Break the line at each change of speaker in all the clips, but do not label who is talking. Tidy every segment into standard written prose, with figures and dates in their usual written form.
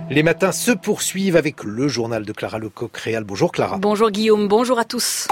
Les matins se poursuivent avec le journal de Clara Lecoq-Réal. Bonjour Clara.
Bonjour Guillaume, bonjour à tous.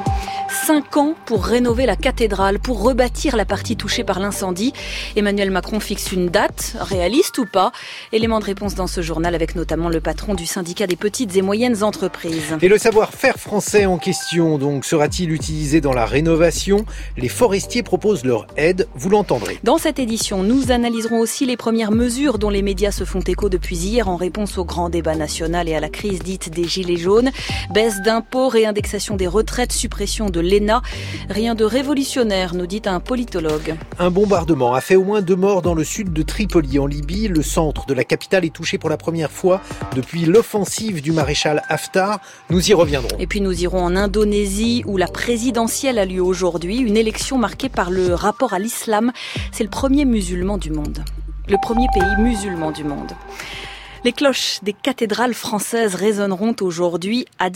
5 ans pour rénover la cathédrale, pour rebâtir la partie touchée par l'incendie. Emmanuel Macron fixe une date, réaliste ou pas? Élément de réponse dans ce journal avec notamment le patron du syndicat des petites et moyennes entreprises.
Et le savoir-faire français en question, donc, sera-t-il utilisé dans la rénovation? Les forestiers proposent leur aide, vous l'entendrez.
Dans cette édition, nous analyserons aussi les premières mesures dont les médias se font écho depuis hier en réponse au grand débat national et à la crise dite des Gilets jaunes. Baisse d'impôts, réindexation des retraites, suppression de l'ENA. Rien de révolutionnaire, nous dit un politologue.
Un bombardement a fait au moins 2 morts dans le sud de Tripoli, en Libye. Le centre de la capitale est touché pour la première fois depuis l'offensive du maréchal Haftar. Nous y reviendrons.
Et puis nous irons en Indonésie où la présidentielle a lieu aujourd'hui. Une élection marquée par le rapport à l'islam. C'est le premier musulman du monde. Le premier pays musulman du monde. Les cloches des cathédrales françaises résonneront aujourd'hui à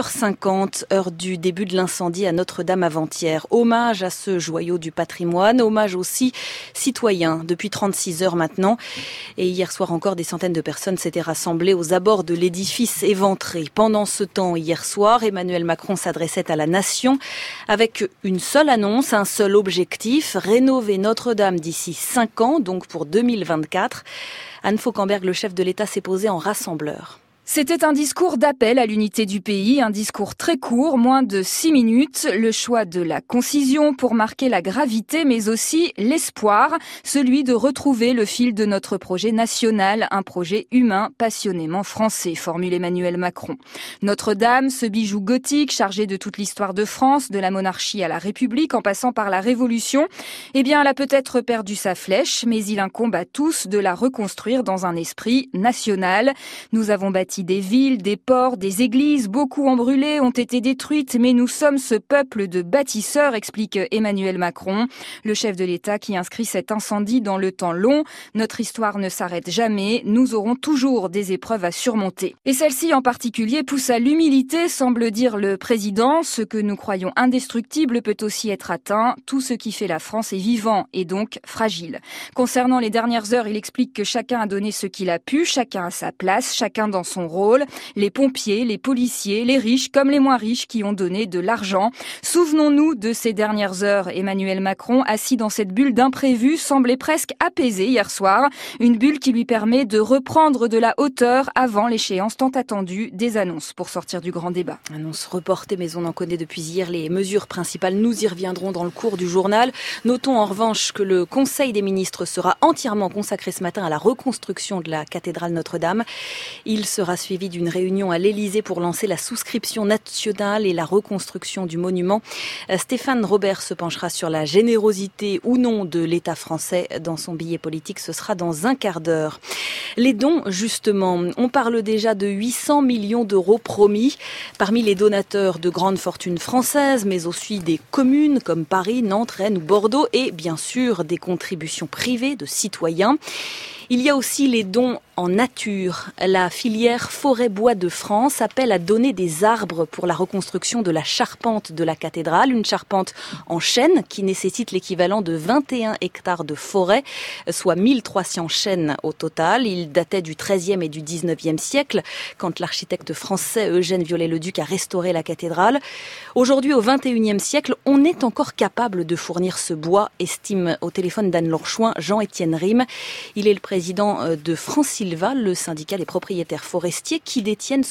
18h50, heure du début de l'incendie à Notre-Dame avant-hier. Hommage à ce joyau du patrimoine, hommage aussi citoyen depuis 36 heures maintenant. Et hier soir encore, des centaines de personnes s'étaient rassemblées aux abords de l'édifice éventré. Pendant ce temps, hier soir, Emmanuel Macron s'adressait à la nation avec une seule annonce, un seul objectif, rénover Notre-Dame d'ici 5 ans, donc pour 2024. Anne Fauquemberg, le chef de l'État, s'est posé en rassembleur.
C'était un discours d'appel à l'unité du pays, un discours très court, moins de 6 minutes, le choix de la concision pour marquer la gravité mais aussi l'espoir, celui de retrouver le fil de notre projet national, un projet humain passionnément français, formule Emmanuel Macron. Notre-Dame, ce bijou gothique chargé de toute l'histoire de France, de la monarchie à la République en passant par la Révolution, eh bien elle a peut-être perdu sa flèche, mais il incombe à tous de la reconstruire dans un esprit national. Nous avons bâti des villes, des ports, des églises, beaucoup ont brûlé, ont été détruites, mais nous sommes ce peuple de bâtisseurs, explique Emmanuel Macron, le chef de l'État qui inscrit cet incendie dans le temps long. Notre histoire ne s'arrête jamais, nous aurons toujours des épreuves à surmonter. Et celle-ci en particulier pousse à l'humilité, semble dire le président. Ce que nous croyons indestructible peut aussi être atteint. Tout ce qui fait la France est vivant et donc fragile. Concernant les dernières heures, il explique que chacun a donné ce qu'il a pu, chacun à sa place, chacun dans son rôle, les pompiers, les policiers, les riches comme les moins riches qui ont donné de l'argent. Souvenons-nous de ces dernières heures. Emmanuel Macron, assis dans cette bulle d'imprévu, semblait presque apaisé hier soir. Une bulle qui lui permet de reprendre de la hauteur avant l'échéance tant attendue des annonces pour sortir du grand débat.
Annonce reportée, mais on en connaît depuis hier les mesures principales. Nous y reviendrons dans le cours du journal. Notons en revanche que le Conseil des ministres sera entièrement consacré ce matin à la reconstruction de la cathédrale Notre-Dame. Il sera suivi d'une réunion à l'Élysée pour lancer la souscription nationale et la reconstruction du monument. Stéphane Robert se penchera sur la générosité ou non de l'État français dans son billet politique. Ce sera dans un quart d'heure. Les dons, justement, on parle déjà de 800 millions d'euros promis parmi les donateurs de grandes fortunes françaises, mais aussi des communes comme Paris, Nantes, Rennes ou Bordeaux et bien sûr des contributions privées de citoyens. Il y a aussi les dons en nature. La filière Forêt-Bois de France appelle à donner des arbres pour la reconstruction de la charpente de la cathédrale. Une charpente en chêne qui nécessite l'équivalent de 21 hectares de forêt, soit 1300 chênes au total. Il datait du XIIIe et du XIXe siècle, quand l'architecte français Eugène Viollet-le-Duc a restauré la cathédrale. Aujourd'hui, au XXIe siècle, on est encore capable de fournir ce bois, estime au téléphone d'Anne-Laure Chouin Jean-Étienne Rime. Il est le président de Francilva, le syndicat des propriétaires forestiers qui détiennent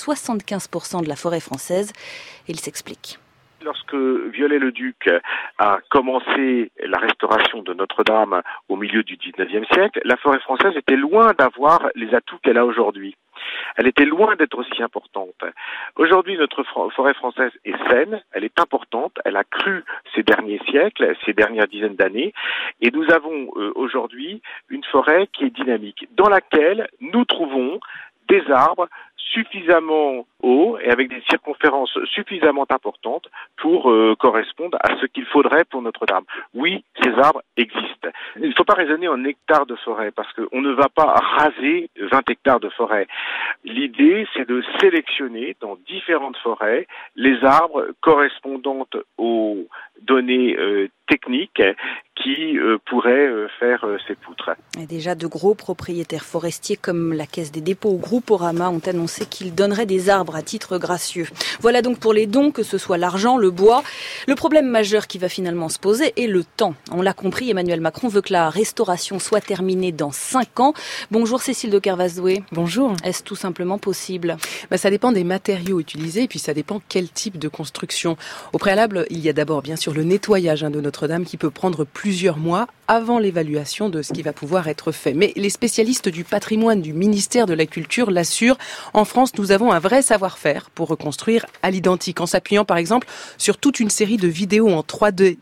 75% de la forêt française. Il s'explique.
Lorsque Viollet-le-Duc a commencé la restauration de Notre-Dame au milieu du XIXe siècle, la forêt française était loin d'avoir les atouts qu'elle a aujourd'hui. Elle était loin d'être aussi importante. Aujourd'hui, notre forêt française est saine, elle est importante, elle a cru ces derniers siècles, ces dernières dizaines d'années, et nous avons aujourd'hui une forêt qui est dynamique, dans laquelle nous trouvons des arbres suffisamment haut et avec des circonférences suffisamment importantes pour correspondre à ce qu'il faudrait pour Notre-Dame. Oui, ces arbres existent. Il ne faut pas raisonner en hectares de forêt parce qu'on ne va pas raser 20 hectares de forêt. L'idée, c'est de sélectionner dans différentes forêts les arbres correspondant aux données techniques qui pourraient faire ces poutres.
Et déjà, de gros propriétaires forestiers comme la Caisse des dépôts ou Grouporama ont annoncé qu'ils donneraient des arbres à titre gracieux. Voilà donc pour les dons, que ce soit l'argent, le bois. Le problème majeur qui va finalement se poser est le temps. On l'a compris, Emmanuel Macron veut que la restauration soit terminée dans 5 ans. Bonjour Cécile de Kervasdoué.
Bonjour.
Est-ce tout simplement possible ?
Ça dépend des matériaux utilisés et puis ça dépend quel type de construction. Au préalable, il y a d'abord bien sûr le nettoyage de Notre-Dame qui peut prendre plusieurs mois avant l'évaluation de ce qui va pouvoir être fait. Mais les spécialistes du patrimoine du ministère de la Culture l'assurent, en France, nous avons un vrai savoir-faire pour reconstruire à l'identique, en s'appuyant par exemple sur toute une série de vidéos en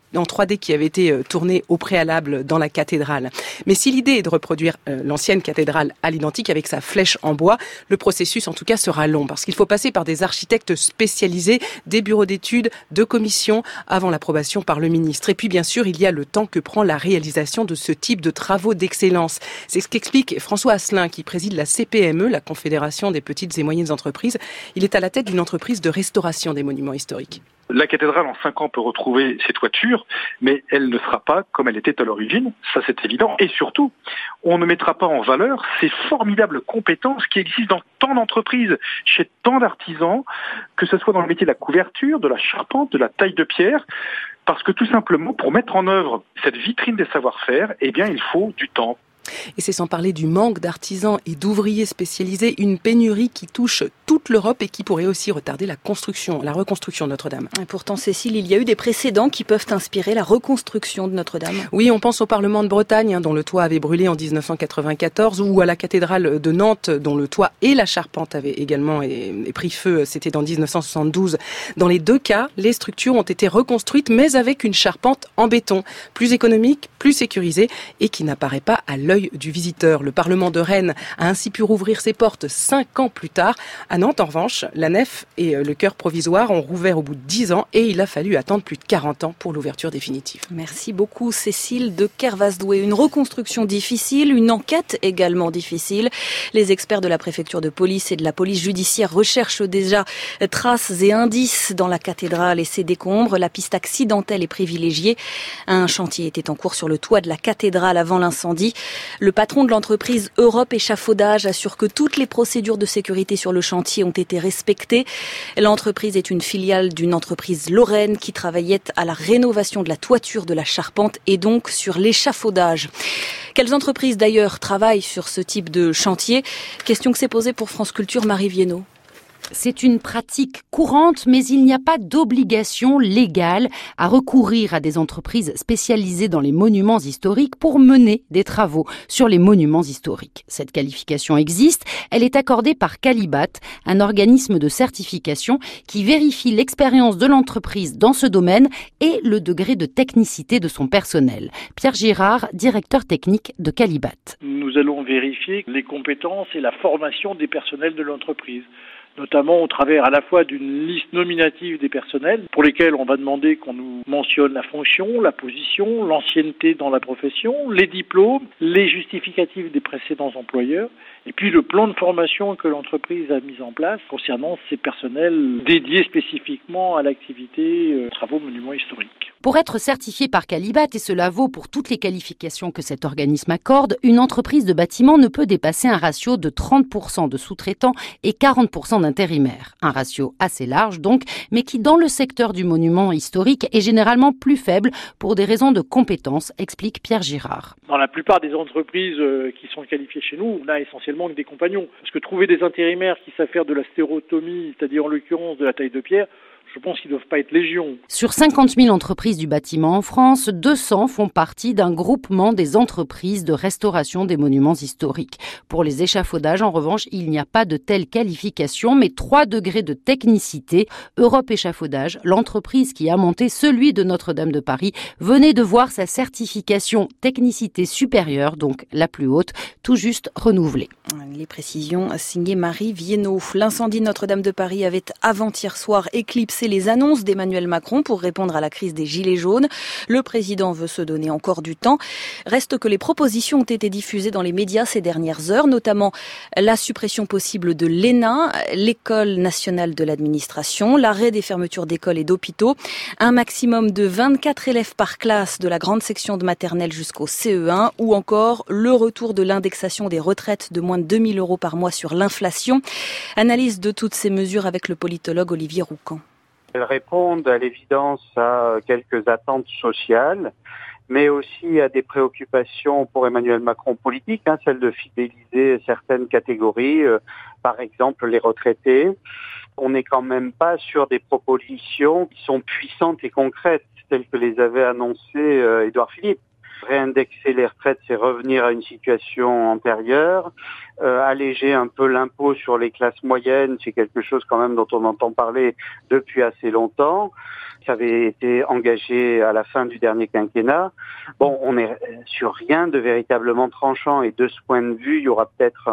3D qui avaient été tournées au préalable dans la cathédrale. Mais si l'idée est de reproduire l'ancienne cathédrale à l'identique avec sa flèche en bois, le processus en tout cas sera long parce qu'il faut passer par des architectes spécialisés, des bureaux d'études, de commissions avant l'approbation par le ministre. Et puis bien sûr, il y a le temps que prend la réalisation de ce type de travaux d'excellence. C'est ce qu'explique François Asselin qui préside la CPME, la Confédération des petites et moyennes entreprises. Il est à la tête d'une entreprise de restauration des monuments historiques.
La cathédrale, en 5 ans, peut retrouver ses toitures, mais elle ne sera pas comme elle était à l'origine, ça c'est évident. Et surtout, on ne mettra pas en valeur ces formidables compétences qui existent dans tant d'entreprises, chez tant d'artisans, que ce soit dans le métier de la couverture, de la charpente, de la taille de pierre, parce que tout simplement, pour mettre en œuvre cette vitrine des savoir-faire, il faut du temps.
Et c'est sans parler du manque d'artisans et d'ouvriers spécialisés, une pénurie qui touche toute l'Europe et qui pourrait aussi retarder la reconstruction de Notre-Dame.
Et pourtant, Cécile, il y a eu des précédents qui peuvent inspirer la reconstruction de Notre-Dame.
Oui, on pense au Parlement de Bretagne, dont le toit avait brûlé en 1994, ou à la cathédrale de Nantes, dont le toit et la charpente avaient également pris feu, c'était en 1972. Dans les 2 cas, les structures ont été reconstruites, mais avec une charpente en béton, plus économique, plus sécurisée, et qui n'apparaît pas à l'œil du visiteur. Le Parlement de Rennes a ainsi pu rouvrir ses portes 5 ans plus tard. À Nantes, en revanche, la nef et le chœur provisoire ont rouvert au bout de 10 ans et il a fallu attendre plus de 40 ans pour l'ouverture définitive.
Merci beaucoup Cécile de Kervasdoué. Une reconstruction difficile, une enquête également difficile. Les experts de la préfecture de police et de la police judiciaire recherchent déjà traces et indices dans la cathédrale et ses décombres. La piste accidentelle est privilégiée. Un chantier était en cours sur le toit de la cathédrale avant l'incendie. Le patron de l'entreprise Europe Échafaudage assure que toutes les procédures de sécurité sur le chantier ont été respectées. L'entreprise est une filiale d'une entreprise lorraine qui travaillait à la rénovation de la toiture de la charpente et donc sur l'échafaudage. Quelles entreprises d'ailleurs travaillent sur ce type de chantier ? Question que s'est posée pour France Culture, Marie Viennot.
C'est une pratique courante, mais il n'y a pas d'obligation légale à recourir à des entreprises spécialisées dans les monuments historiques pour mener des travaux sur les monuments historiques. Cette qualification existe, elle est accordée par Qualibat, un organisme de certification qui vérifie l'expérience de l'entreprise dans ce domaine et le degré de technicité de son personnel. Pierre Girard, directeur technique de Qualibat.
Nous allons vérifier les compétences et la formation des personnels de l'entreprise, notamment au travers à la fois d'une liste nominative des personnels pour lesquels on va demander qu'on nous mentionne la fonction, la position, l'ancienneté dans la profession, les diplômes, les justificatifs des précédents employeurs et puis le plan de formation que l'entreprise a mis en place concernant ces personnels dédiés spécifiquement à l'activité travaux monuments historiques.
Pour être certifié par Qualibat, et cela vaut pour toutes les qualifications que cet organisme accorde, une entreprise de bâtiment ne peut dépasser un ratio de 30% de sous-traitants et 40% d'intérimaires. Un ratio assez large donc, mais qui dans le secteur du monument historique est généralement plus faible pour des raisons de compétences, explique Pierre Girard.
Dans la plupart des entreprises qui sont qualifiées chez nous, on a essentiellement que des compagnons. Parce que trouver des intérimaires qui savent faire de la stérotomie, c'est-à-dire en l'occurrence de la taille de pierre, Je pense qu'ils ne doivent pas être légion.
Sur 50 000 entreprises du bâtiment en France, 200 font partie d'un groupement des entreprises de restauration des monuments historiques. Pour les échafaudages, en revanche, il n'y a pas de telle qualification, mais 3 degrés de technicité. Europe Échafaudage, l'entreprise qui a monté celui de Notre-Dame de Paris, venait de voir sa certification technicité supérieure, donc la plus haute, tout juste renouvelée.
Les précisions signées Marie Viennot. L'incendie de Notre-Dame de Paris avait avant-hier soir éclipsé les annonces d'Emmanuel Macron pour répondre à la crise des Gilets jaunes. Le président veut se donner encore du temps. Reste que les propositions ont été diffusées dans les médias ces dernières heures, notamment la suppression possible de l'ENA, l'École nationale de l'administration, l'arrêt des fermetures d'écoles et d'hôpitaux, un maximum de 24 élèves par classe de la grande section de maternelle jusqu'au CE1 ou encore le retour de l'indexation des retraites de moins de 2 000 € par mois sur l'inflation. Analyse de toutes ces mesures avec le politologue Olivier Roucan.
Elles répondent à l'évidence à quelques attentes sociales, mais aussi à des préoccupations pour Emmanuel Macron politique, celle de fidéliser certaines catégories, par exemple les retraités. On n'est quand même pas sur des propositions qui sont puissantes et concrètes, telles que les avait annoncées Édouard Philippe. Réindexer les retraites, c'est revenir à une situation antérieure. Alléger un peu l'impôt sur les classes moyennes, c'est quelque chose quand même dont on entend parler depuis assez longtemps. Ça avait été engagé à la fin du dernier quinquennat. Bon, on est sur rien de véritablement tranchant et de ce point de vue, il y aura peut-être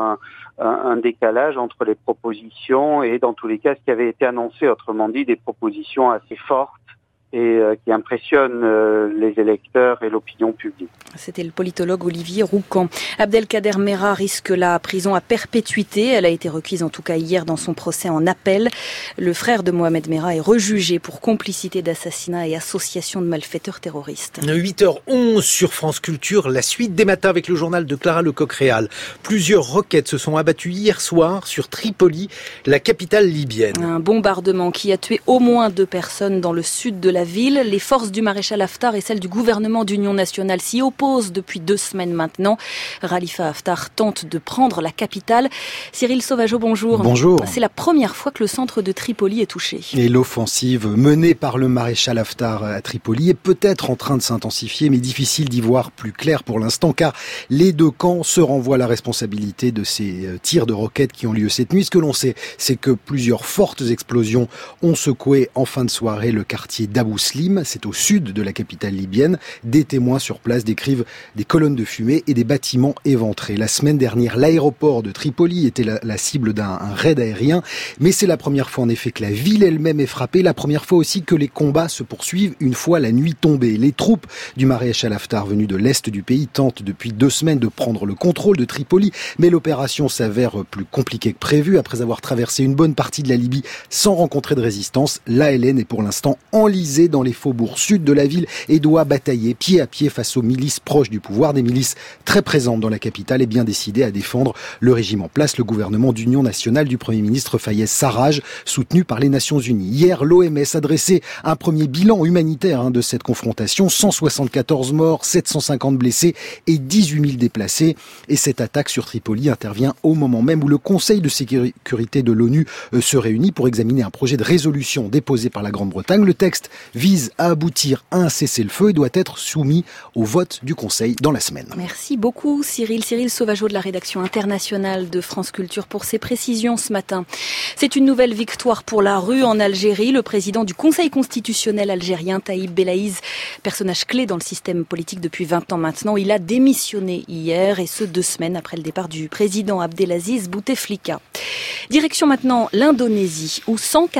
un décalage entre les propositions et dans tous les cas ce qui avait été annoncé, autrement dit des propositions assez fortes et qui impressionne les électeurs et l'opinion publique.
C'était le politologue Olivier Roucan. Abdelkader Merah risque la prison à perpétuité. Elle a été requise en tout cas hier dans son procès en appel. Le frère de Mohamed Merah est rejugé pour complicité d'assassinat et association de malfaiteurs terroristes.
8h11 sur France Culture, la suite des matins avec le journal de Clara Lecoq-Réal. Plusieurs roquettes se sont abattues hier soir sur Tripoli, la capitale libyenne.
Un bombardement qui a tué au moins 2 personnes dans le sud de la ville. Les forces du maréchal Haftar et celles du gouvernement d'union nationale s'y opposent depuis 2 semaines maintenant. Khalifa Haftar tente de prendre la capitale. Cyril Sauvageau, bonjour.
Bonjour.
C'est la première fois que le centre de Tripoli est touché.
Et l'offensive menée par le maréchal Haftar à Tripoli est peut-être en train de s'intensifier, mais difficile d'y voir plus clair pour l'instant, car les 2 camps se renvoient la responsabilité de ces tirs de roquettes qui ont lieu cette nuit. Ce que l'on sait, c'est que plusieurs fortes explosions ont secoué en fin de soirée le quartier d'Abou Slim, c'est au sud de la capitale libyenne. Des témoins sur place décrivent des colonnes de fumée et des bâtiments éventrés. La semaine dernière, l'aéroport de Tripoli était la cible d'un raid aérien, mais c'est la première fois en effet que la ville elle-même est frappée, la première fois aussi que les combats se poursuivent une fois la nuit tombée. Les troupes du maréchal Haftar venues de l'est du pays tentent depuis 2 semaines de prendre le contrôle de Tripoli, mais l'opération s'avère plus compliquée que prévu. Après avoir traversé une bonne partie de la Libye sans rencontrer de résistance, l'ALN est pour l'instant enlisée dans les faubourgs sud de la ville et doit batailler pied à pied face aux milices proches du pouvoir, des milices très présentes dans la capitale et bien décidées à défendre le régime en place, le gouvernement d'union nationale du Premier ministre Fayez Sarraj, soutenu par les Nations Unies. Hier, l'OMS a dressé un premier bilan humanitaire de cette confrontation, 174 morts, 750 blessés et 18 000 déplacés. Et cette attaque sur Tripoli intervient au moment même où le Conseil de sécurité de l'ONU se réunit pour examiner un projet de résolution déposé par la Grande-Bretagne. Le texte vise à aboutir à un cessez-le-feu et doit être soumis au vote du Conseil dans la semaine.
Merci beaucoup Cyril Sauvageau de la rédaction internationale de France Culture pour ses précisions ce matin. C'est une nouvelle victoire pour la rue en Algérie. Le président du Conseil constitutionnel algérien, Taïb Belaïz, personnage clé dans le système politique depuis 20 ans maintenant, il a démissionné hier et ce 2 semaines après le départ du président Abdelaziz Bouteflika. Direction maintenant l'Indonésie où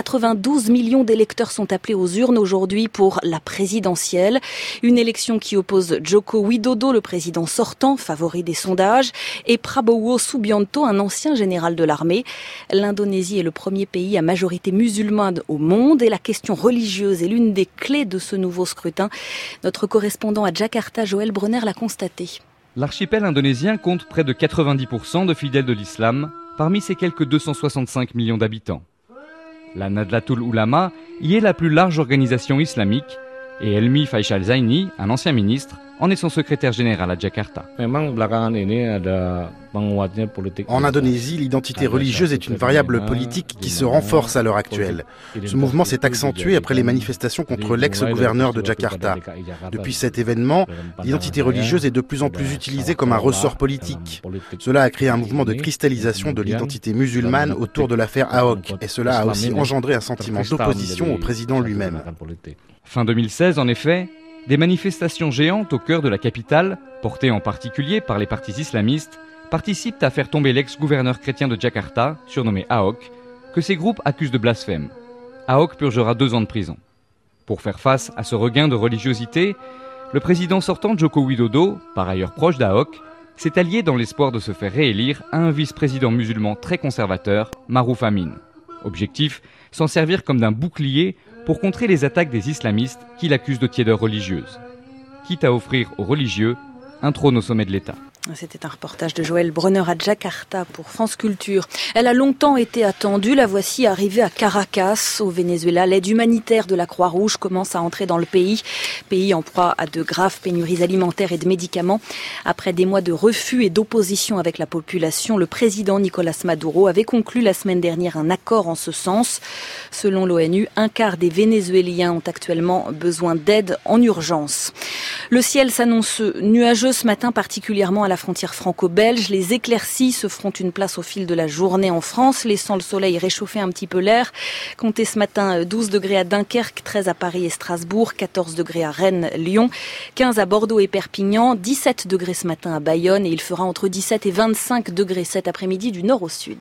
192 millions d'électeurs sont appelés aux urnes aujourd'hui pour la présidentielle. Une élection qui oppose Joko Widodo, le président sortant, favori des sondages, et Prabowo Subianto, un ancien général de l'armée. L'Indonésie est le premier pays à majorité musulmane au monde et la question religieuse est l'une des clés de ce nouveau scrutin. Notre correspondant à Jakarta, Joël Brunner, l'a constaté.
L'archipel indonésien compte près de 90% de fidèles de l'islam, parmi ses quelques 265 millions d'habitants. La Nahdlatul Ulama y est la plus large organisation islamique, Et Helmi Faisal Zaini, un ancien ministre, en est son secrétaire général à Jakarta.
En Indonésie, l'identité religieuse est une variable politique qui se renforce à l'heure actuelle. Ce mouvement s'est accentué après les manifestations contre l'ex-gouverneur de Jakarta. Depuis cet événement, l'identité religieuse est de plus en plus utilisée comme un ressort politique. Cela a créé un mouvement de cristallisation de l'identité musulmane autour de l'affaire Ahok, et cela a aussi engendré un sentiment d'opposition au président lui-même.
Fin 2016, en effet, des manifestations géantes au cœur de la capitale, portées en particulier par les partis islamistes, participent à faire tomber l'ex-gouverneur chrétien de Jakarta, surnommé Ahok, que ces groupes accusent de blasphème. Ahok purgera 2 ans de prison. Pour faire face à ce regain de religiosité, le président sortant Joko Widodo, par ailleurs proche d'Ahok, s'est allié dans l'espoir de se faire réélire à un vice-président musulman très conservateur, Maruf Amin. Objectif, s'en servir comme d'un bouclier pour contrer les attaques des islamistes qui l'accusent de tiédeur religieuse. Quitte à offrir aux religieux un trône au sommet de l'État.
C'était un reportage de Joël Brunner à Jakarta pour France Culture. Elle a longtemps été attendue. La voici arrivée à Caracas, au Venezuela. L'aide humanitaire de la Croix-Rouge commence à entrer dans le pays en proie à de graves pénuries alimentaires et de médicaments. Après des mois de refus et d'opposition avec la population, le président Nicolas Maduro avait conclu la semaine dernière un accord en ce sens. Selon l'ONU, 1/4 des Vénézuéliens ont actuellement besoin d'aide en urgence. Le ciel s'annonce nuageux ce matin, particulièrement à la frontière franco-belge. Les éclaircies se feront une place au fil de la journée en France, laissant le soleil réchauffer un petit peu l'air. Comptez ce matin 12 degrés à Dunkerque, 13 à Paris et Strasbourg, 14 degrés à Rennes, Lyon, 15 à Bordeaux et Perpignan, 17 degrés ce matin à Bayonne et il fera entre 17 et 25 degrés cet après-midi du nord au sud.